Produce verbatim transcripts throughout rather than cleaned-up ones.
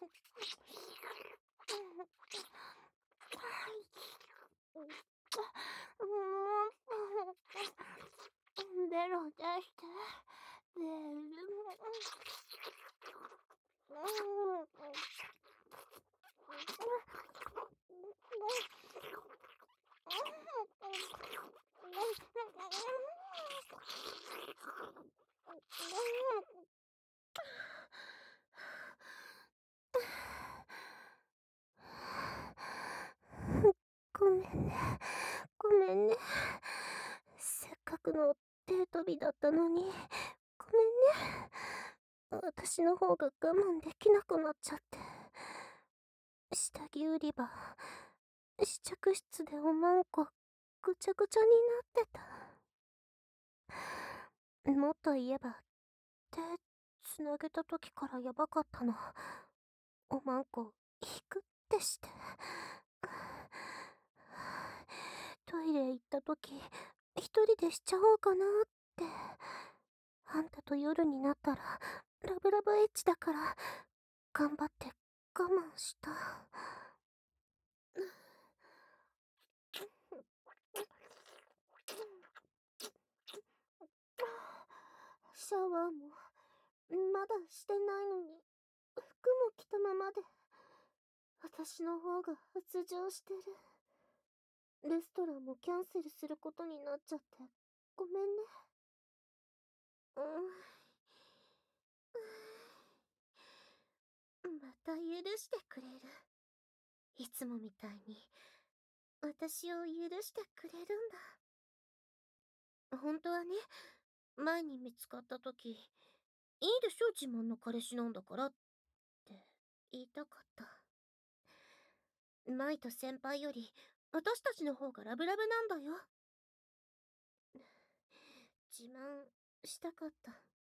ベロ出して。ベロ。ごめんね。ごめんね。せっかくのデート日だったのに。ごめんね。私の方が我慢できなくなっちゃって。下着売り場、試着室でおまんこぐちゃぐちゃになってた。もっと言えば手つなげた時からヤバかったの。おまんこ引くってして。トイレ行った時一人でしちゃおうかなって。あんたと夜になったらラブラブエッチだから頑張って我慢した。シャワーもまだしてないのに服も着たままで。私の方が発情してる。レストランもキャンセルすることになっちゃってごめんね。うん、また許してくれる。いつもみたいに私を許してくれるんだ。本当はね、前に見つかった時、いいでしょ自慢の彼氏なんだからって言いたかった。舞と先輩より私たちの方がラブラブなんだよ。自慢したかった。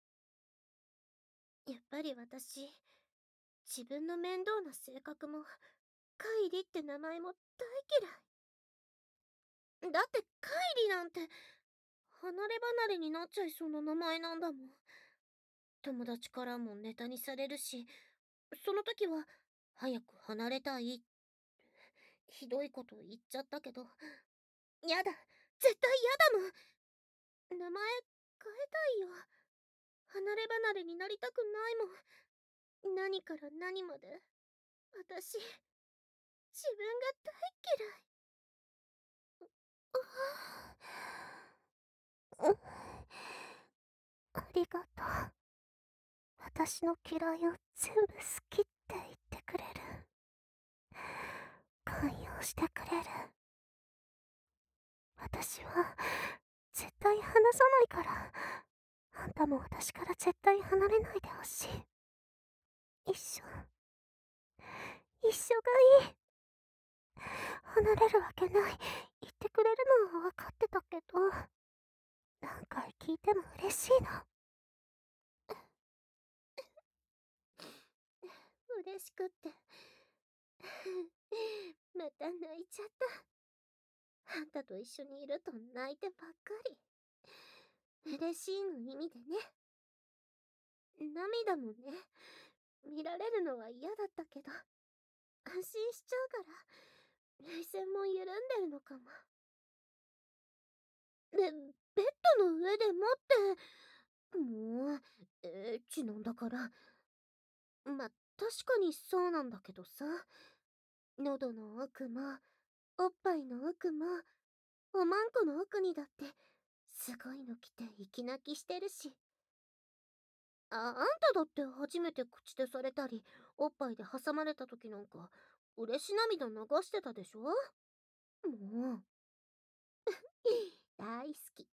やっぱり私、自分の面倒な性格もカイリって名前も大嫌い。だってカイリなんて離れ離れになっちゃいそうな名前なんだもん。友達からもネタにされるし、その時は早く離れたい。ひどいこと言っちゃったけど、やだ、絶対やだもん。名前変えたいよ。離れ離れになりたくないもん。何から何まで私、自分が大嫌い。ありがとう。私の嫌いを全部好きって言ってくれる。寛容してくれる。私は絶対離さないから。あんたも私から絶対離れないでほしい。一緒一緒がいい。離れるわけない言ってくれるのは分かってたけど、何回聞いても嬉しいの。嬉しくってまた泣いちゃった。あんたと一緒にいると泣いてばっかり。嬉しいの意味でね。涙もね、見られるのは嫌だったけど、安心しちゃうから涙腺も緩んでるのかも。ベ、ベッドの上で待って。もうエッチなんだから。ま、確かにそうなんだけどさ。喉の奥もおっぱいの奥もおまんこの奥にだってすごいの来て息泣きしてるし。あ、あんただって初めて口でされたりおっぱいで挟まれた時なんか嬉し涙流してたでしょ。もう大好き。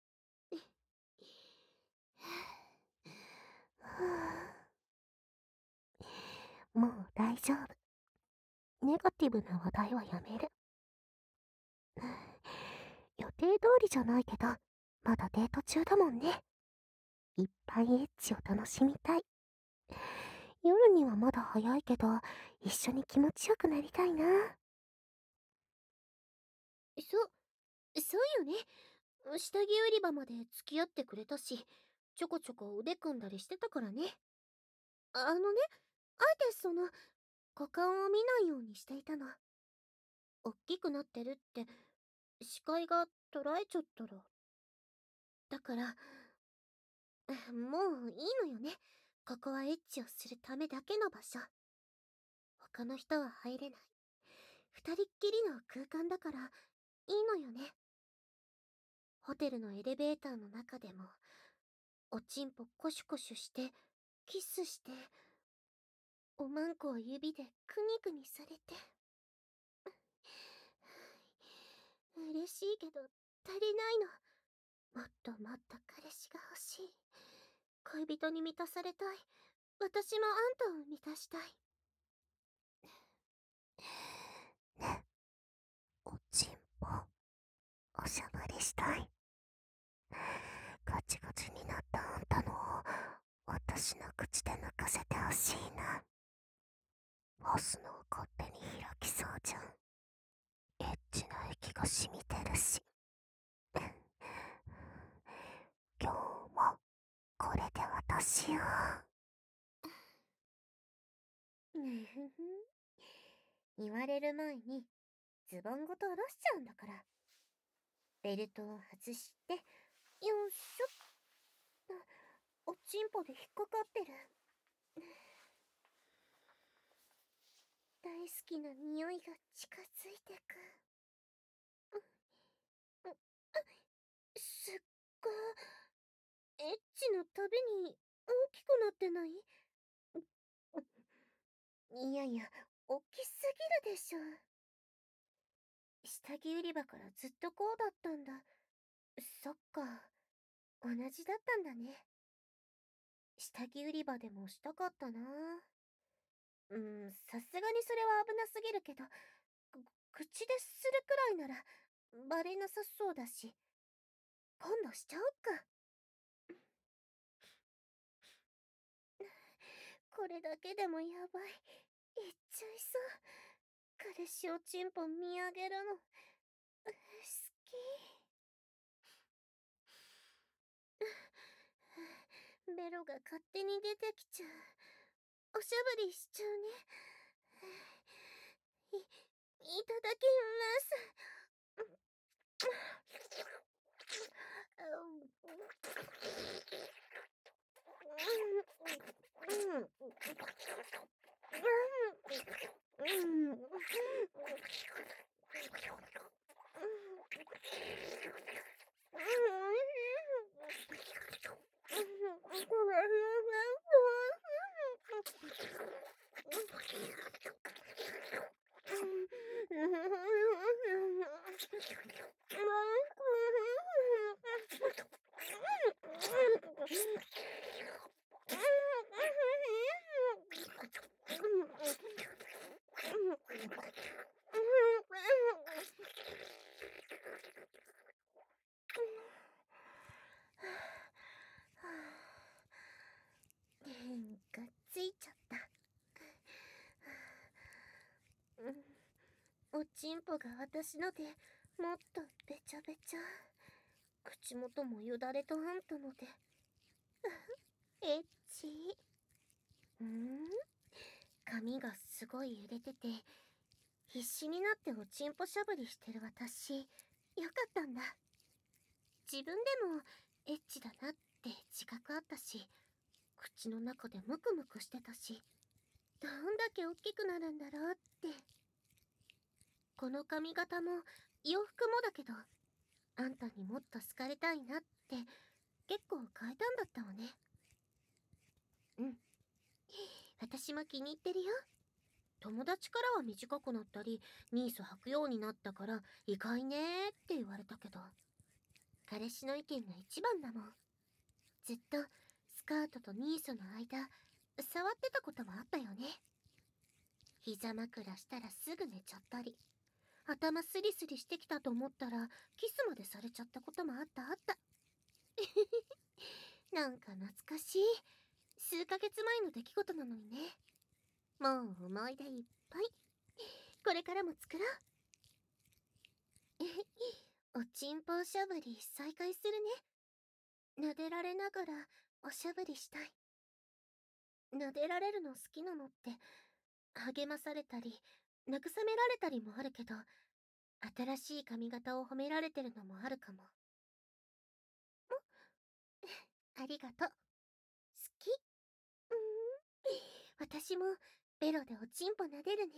もう大丈夫。ネガティブな話題はやめる。予定通りじゃないけど、まだデート中だもんね。いっぱいエッチを楽しみたい。夜にはまだ早いけど、一緒に気持ちよくなりたいな。そ、そうよね。下着売り場まで付き合ってくれたし、ちょこちょこ腕組んだりしてたからね。あのね、あえてその、 股間を見ないようにしていたの。おっきくなってるって視界が捉えちゃったら。だから、もういいのよね。ここはエッチをするためだけの場所。他の人は入れない。二人っきりの空間だからいいのよね。ホテルのエレベーターの中でも、おちんぽコシュコシュして、キスして、おまんこを指でクニクニされて。嬉しいけど足りないの。もっともっと彼氏が欲しい。恋人に満たされたい。私もあんたを満たしたい。ね、おちんぽ、おしゃぶりしたい。ガチガチになったあんたのを私の口で抜かせてほしいな。干すのを勝手に開きそうじゃん。エッチな液が染みてるし。今日もこれで私を。ふふ言われる前にズボンごと下ろしちゃうんだから。ベルトを外して、よいしょっと。おちんぽで引っかかってる。大好きな匂いが近づいてく。すっごい。エッチのたびに大きくなってない？いやいや、大きすぎるでしょ。下着売り場からずっとこうだったんだ。そっか。同じだったんだね。下着売り場でもしたかったな。うん、さすがにそれは危なすぎるけど、く口でするくらいならバレなさそうだし、今度しちゃおっか。これだけでもやばい。いっちゃいそう。彼氏おちんぽ見上げるの、好き。ベロが勝手に出てきちゃう。おしゃぶりしちゃうね。い、いただきます。がっついちゃった。おちんぽが私のでもっとべちゃべちゃ。口元もよだれとあんたのでエッチ。ん髪がすごい揺れてて、必死になっておちんぽしゃぶりしてる私、よかったんだ。自分でもエッチだなって自覚あったし、口の中でムクムクしてたし、どんだけ大きくなるんだろうって。この髪型も洋服もだけど、あんたにもっと好かれたいなって結構変えたんだったわね。うん、私も気に入ってるよ。友達からは短くなったりニース履くようになったから意外ねーって言われたけど、彼氏の意見が一番だもん。ずっとスカートとニースの間触ってたこともあったよね。膝枕したらすぐ寝ちゃったり、頭スリスリしてきたと思ったらキスまでされちゃったこともあったあった。なんか懐かしい。数ヶ月前の出来事なのにね。もう思い出いっぱい。これからも作ろう。おちんぽおしゃぶり再開するね。撫でられながらおしゃぶりしたい。撫でられるの好きなのって励まされたり、慰められたりもあるけど、新しい髪型を褒められてるのもあるかも。ありがとう。好き。うーん。私も、ベロでおちんぽ撫でるね。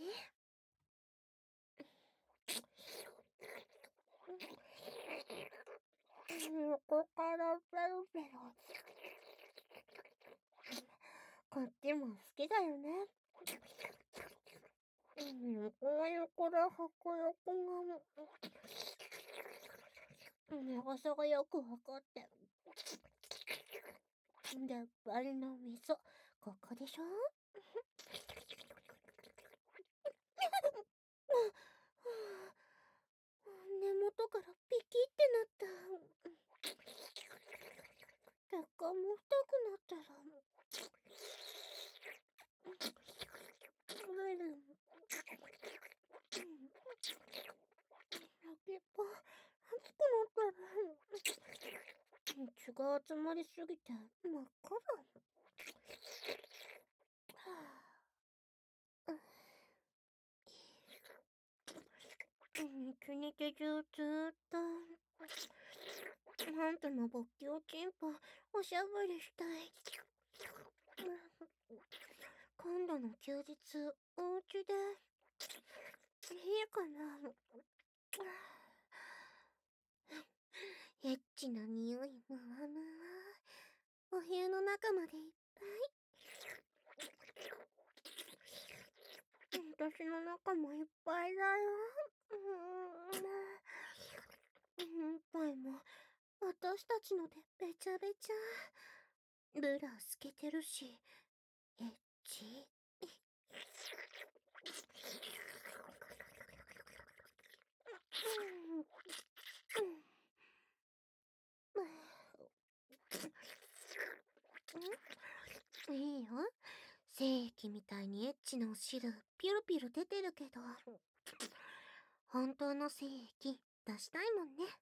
横からペロペロ。こっちも好きだよね。横は横で迫力が、長さがよくわかって。でっぱりの味噌、ここでしょ。根元からピキってなった。血管も太くなったら、トイレも、先っぽ、熱くなったら、血が集まりすぎて真っ赤だ。一日中ずーっと、あんたの勃起おちんぽ、おしゃぶりしたい。今度の休日、お家で、いいかな。エッチな匂い、むわむわ。お部屋の中までいっぱい。私の中もいっぱいだよ。うーん。おっぱいも、私たちのでべちゃべちゃ。ブラ透けてるし、エッチ。いいよ。精液みたいにエッチなお汁、ピロピロ出てるけど、本当の精液出したいもんね。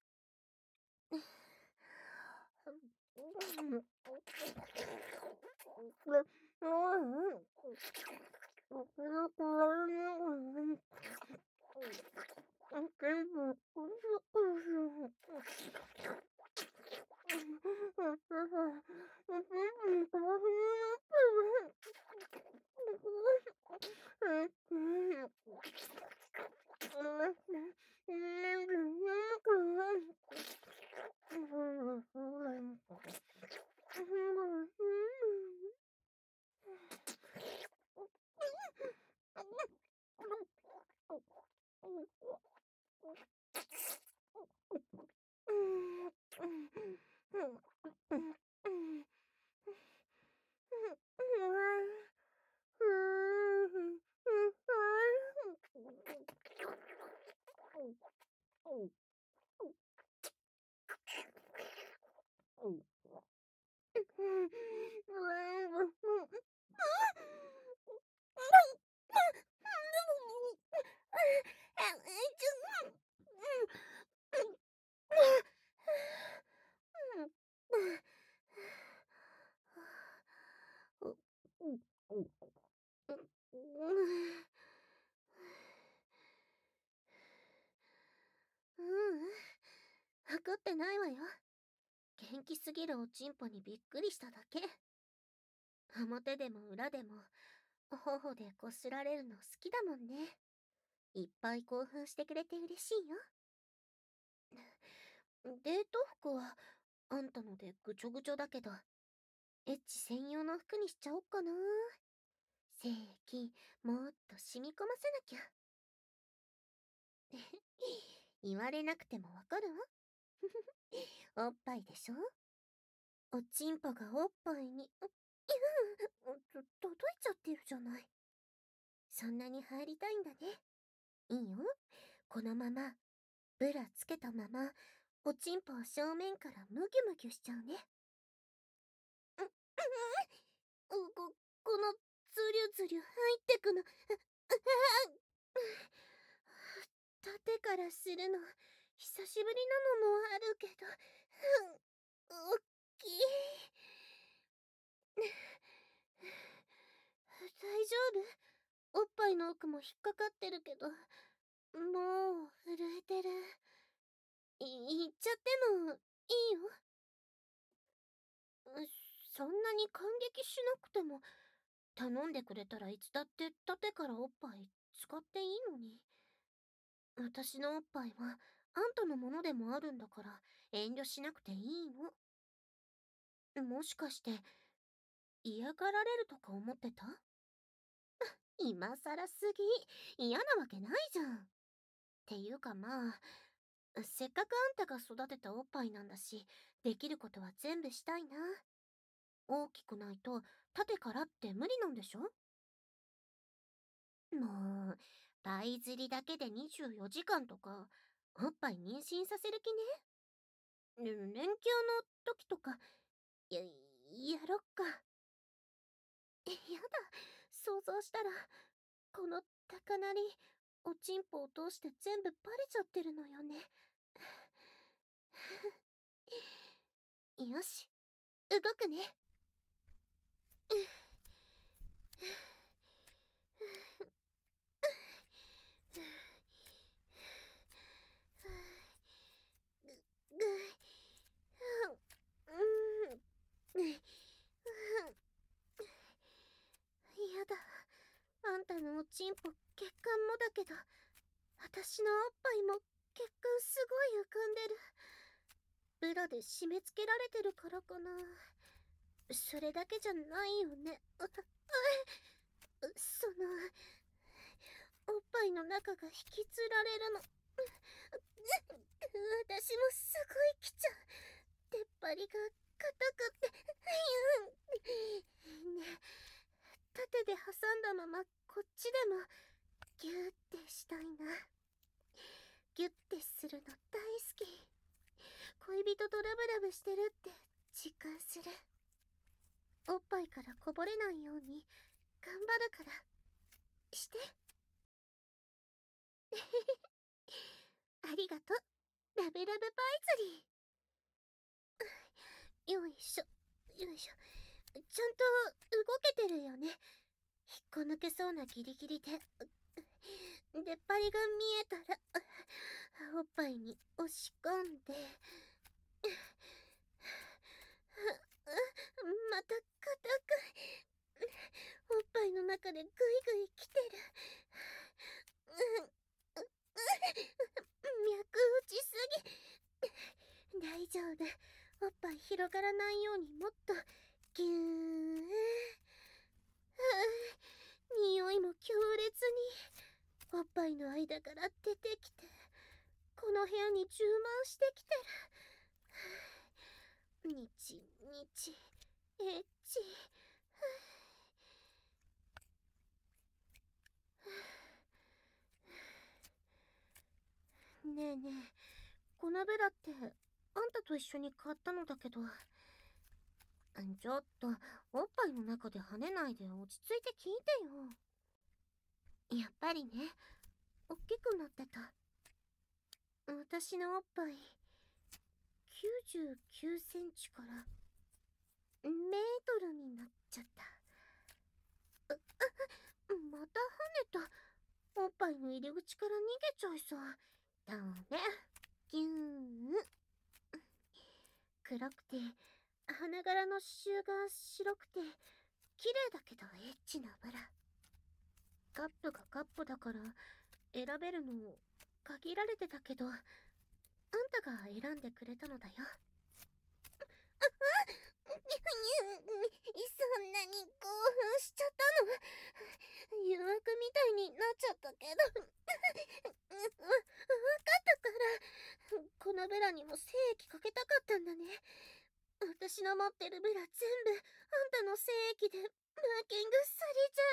ううん。怒ってないわよ。元気すぎるおちんぽにびっくりしただけ。表でも裏でも、頬でこすられるの好きだもんね。いっぱい興奮してくれて嬉しいよ。デート服は、あんたのでぐちょぐちょだけど、エッチ専用の服にしちゃおっかな。精液、もっと染み込ませなきゃ。言われなくてもわかるわ。おっぱいでしょ。おちんぽがおっぱいに、うと届いちゃってるじゃない。そんなに入りたいんだね。いいよ。このまま、ブラつけたまま、おちんぽを正面からムギュムギュしちゃうね。うこ、このズリュズリュ入ってくの。縦からするの、久しぶりなのもあるけど、おっきい。大丈夫？ おっぱいの奥も引っかかってるけど、もう震えてる。い言っちゃってもいいよ。うそんなに感激しなくても、頼んでくれたらいつだって縦からおっぱい使っていいのに。私のおっぱいはあんたのものでもあるんだから遠慮しなくていいの。もしかして嫌がられるとか思ってた？今さらすぎ。嫌なわけないじゃん。っていうかまあ、せっかくあんたが育てたおっぱいなんだし、できることは全部したいな。大きくないと縦からって無理なんでしょ？もう、パイ釣りだけでにじゅうよじかんとか、おっぱい妊娠させる気ね。ね連休の時とか、や、やろっか。やだ、想像したら、この高鳴り、おちんぽを通して全部バレちゃってるのよね。よし、動くね。ぐ、うん、うん、やだ。あんたのおちんぽ血管もだけど、私のおっぱいも血管すごい浮かんでる。ブラで締め付けられてるからかな。それだけじゃないよね。ううその、おっぱいの中が引きつられるの。私もすごい来ちゃう。出っ張りが硬くって。ねえ、縦で挟んだままこっちでもギューってしたいな。ギュッてするの大好き。恋人とラブラブしてるって実感する。おっぱいからこぼれないように頑張るからして。ありがとう、ラブラブパイズリー。よいしょよいしょ。ちゃんと動けてるよね。引っこ抜けそうなギリギリで。出っ張りが見えたらおっぱいに押し込んで、また硬く、おっぱいの中でグイグイ来てる。脈打ちすぎ。大丈夫、おっぱい広がらないようにもっとギューン。匂いも強烈におっぱいの間から出てきて、この部屋に充満してきてる。にちにちエッチ。ねえねえ、このブラってあんたと一緒に買ったのだけど、ちょっとおっぱいの中で跳ねないで落ち着いて聞いてよ。やっぱりね、おっきくなってた。私のおっぱいきゅうじゅうきゅうセンチからメートルになっちゃった。うまた跳ねた。おっぱいの入り口から逃げちゃいそう。ダメ。ギューン。黒くて花柄の刺繍が白くて綺麗だけどエッチなブラ。カップがカップだから選べるの限られてたけど、あんたが選んでくれたのだよ。そんなに興奮しちゃったの？誘惑みたいになっちゃったけど。わ、わかったから。このブラにも精液かけたかったんだね。私の持ってるブラ全部あんたの精液でマーキングされちゃ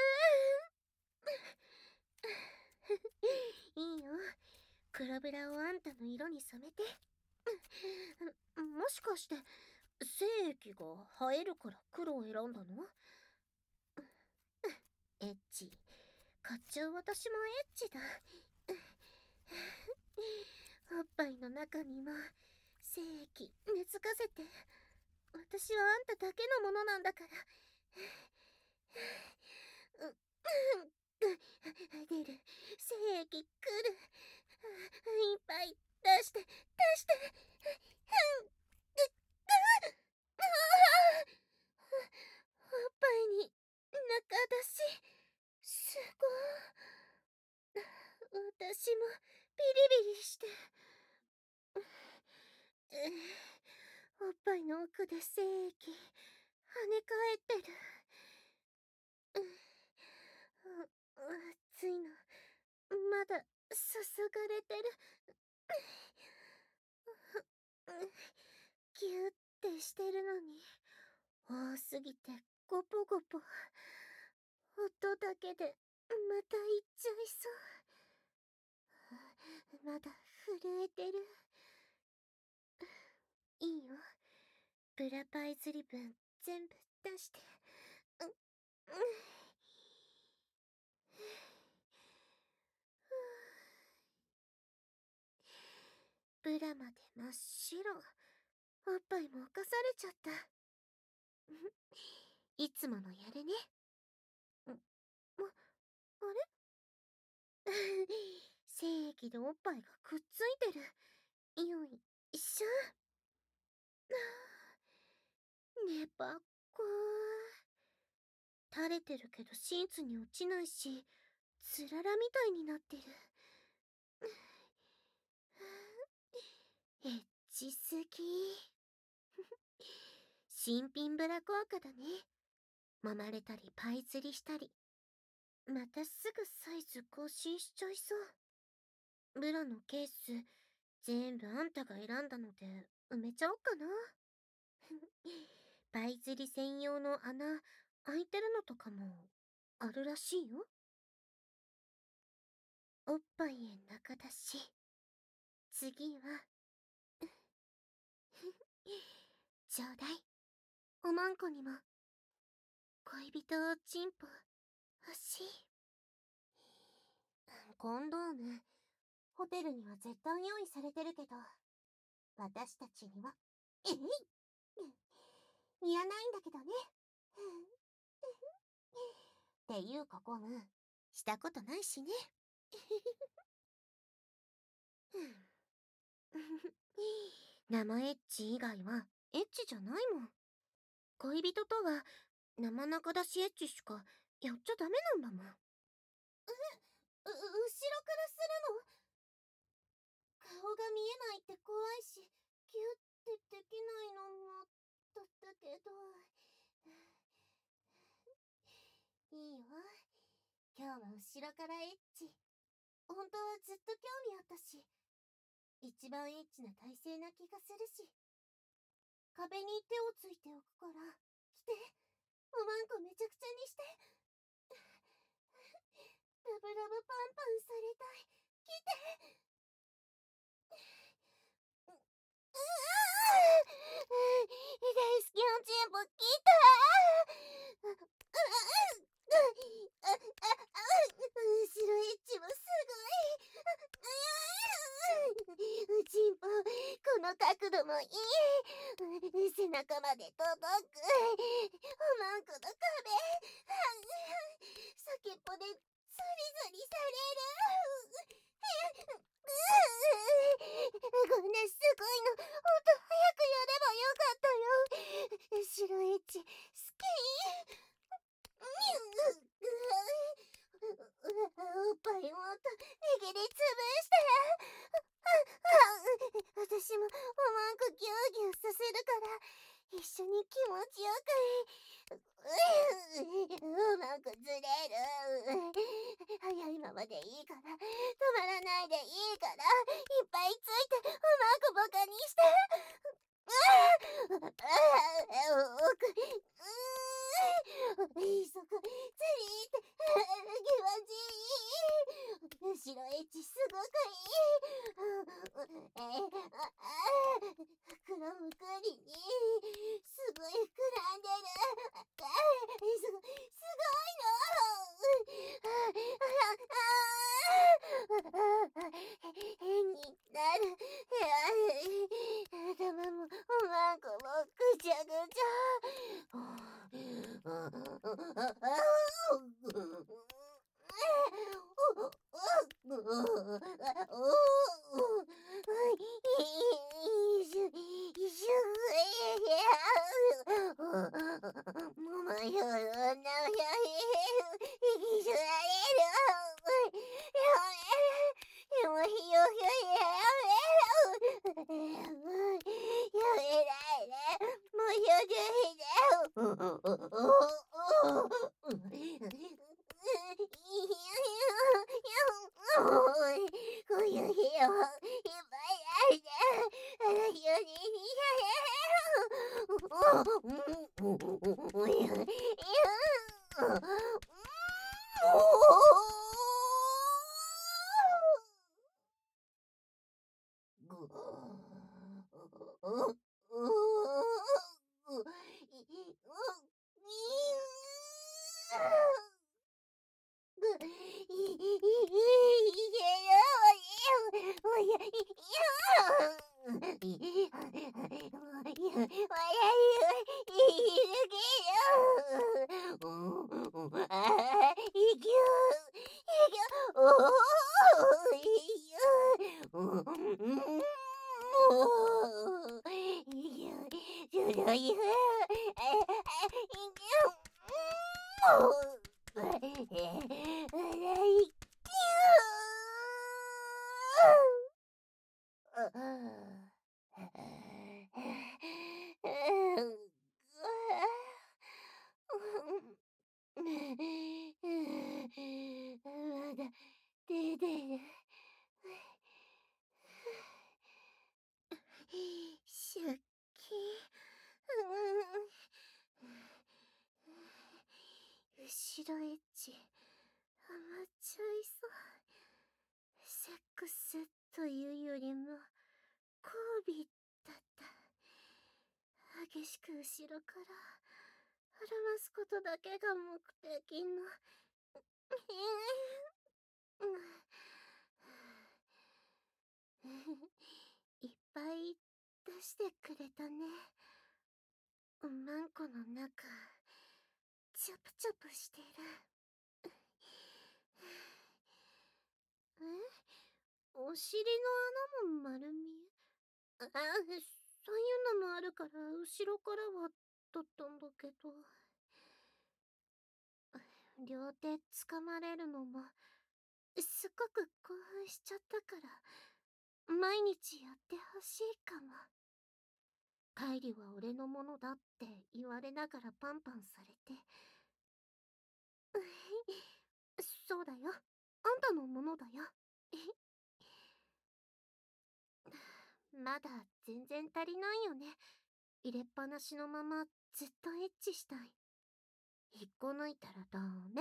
う。いいよ、黒ブラをあんたの色に染めて。もしかして精液が映えるから黒を選んだの？エッチ。買っちゃう私もエッチだ。おっぱいの中にも精液熱かせて。私はあんただけのものなんだから。 私もビリビリして。うおっぱいの奥で精液跳ね返ってる。うう熱いのまだ注がれてる。ギュってしてるのに多すぎてゴポゴポ。音だけでまたいっちゃいそう。まだ震えてる。いいよ、ブラパイズリ分全部出して。ううブラまで真っ白。おっぱいも犯されちゃった。いつものやるね。んあ、あれ精液でおっぱいがくっついてる。よいしょ。ねばっこー。垂れてるけどシーツに落ちないし、つららみたいになってる。エッチすぎ。新品ブラ効果だね。揉まれたりパイ釣りしたり。またすぐサイズ更新しちゃいそう。ブラのケース全部あんたが選んだので埋めちゃおっかな。パイ釣り専用の穴開いてるのとかもあるらしいよ。おっぱいへ中出し。次はちょうだい。おまんこにも恋人をチンポ欲しい。コンドームホテルには絶対用意されてるけど、私たちにはえいいらないんだけどね。っていうかコム、したことないしね。生エッチ以外はエッチじゃないもん。恋人とは生中出しエッチしかやっちゃダメなんだもん。え、う、後ろからするの？顔が見えないって怖いし、ギュってできないのもだったけど。いいよ。今日は後ろからエッチ。本当はずっと興味あったし、一番エッチな体勢な気がするし。壁に手をついておくから、来て。おまんこめちゃくちゃにして。ラブラブパンパンされたい。来て。う、うわー大好きなチンポ来たー。う、う、う、あ、あ、あ、後ろエッチもすごい。う、チンポ、この角度もいい。背中まで届く。おまんこの壁。先っぽでゾリゾリされる。こんなすごいの、もっと早くやればよかったよ。後ろエッチ、好き。おっぱいもっと握りつぶして。私もおまんこギューギューさせるから一緒に気持ちよく。おまんこずれる。早いままでいいから、止まらないでいいから、いっぱいついておまんこバカにして。奥、いいそこ、つりーって、気持ちいい。後ろエッチすごくいい。えー、ああ膨らむくりに、すごい膨らんでる。あす、すごいの。変になる。頭もおまんこもぐちゃぐちゃ。 まだ出てる。出勤。後ろエッチハマっちゃいそう。セックスというよりも交尾だった。激しく後ろから表すことだけが目的のいっぱい出してくれたね。マンコの中チャプチャプしてる。え、お尻の穴も丸見え。あ、そういうのもあるから後ろからはだったんだけど、両手掴まれるのもすっごく興奮しちゃったから毎日やってほしいかも。カイリは俺のものだって言われながらパンパンされてそうだよ、あんたのものだよ。まだ全然足りないよね。入れっぱなしのままずっとエッチしたい。引っこ抜いたらダメ。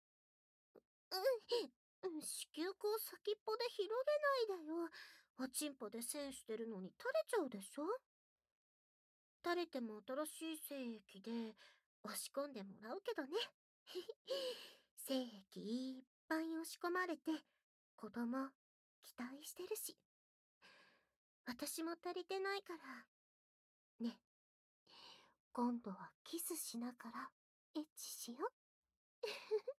うん、子宮口先っぽで広げないだよ。おちんぽで栓してるのに垂れちゃうでしょ。垂れても新しい精液で押し込んでもらうけどね。精液いっぱい押し込まれて子供期待してるし。私も足りてないからね。今度はキスしながらエッチしよ。